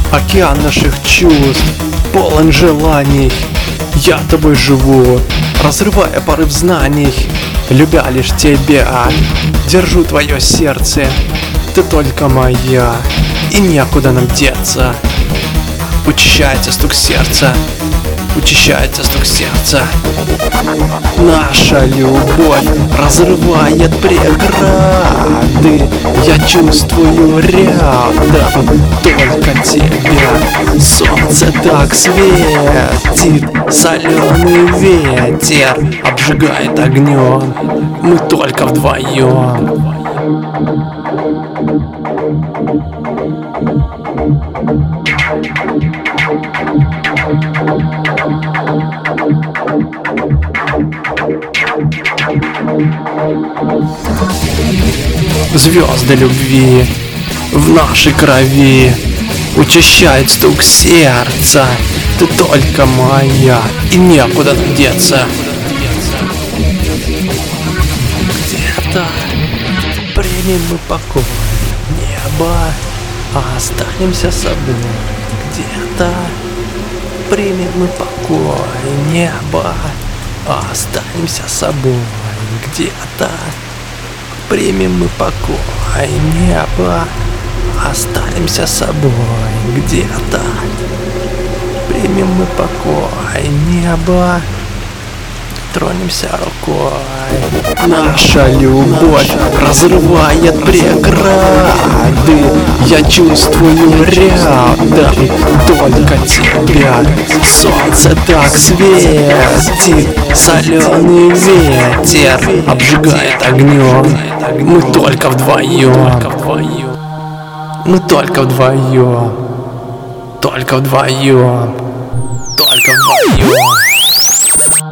Океан наших чувств полон желаний. Я тобой живу, разрывая порыв знаний. Любя лишь тебя, держу твое сердце. Ты только моя, и некуда нам деться. Учащается стук сердца, учащается стук сердца. Наша любовь разрывает преграды. Я чувствую рядом только тебя. Солнце так светит, соленый ветер обжигает огнем. Мы только вдвоем. Звезды любви в нашей крови, учащает стук сердца. Ты только моя, и некуда нам деться. Где-то примем мы покой неба, а останемся собой. Где-то примем мы покой неба, а останемся собой. Где-то примем мы покой неба, останемся собой. Где-то примем мы покой неба, тронемся рукой. Наша любовь разрывает преграды. Я чувствую рядом только тебя. Солнце так светит, соленый ветер обжигает огнем. Мы только вдвоем. Мы только вдвоем. Только вдвоем. Только вдвоем.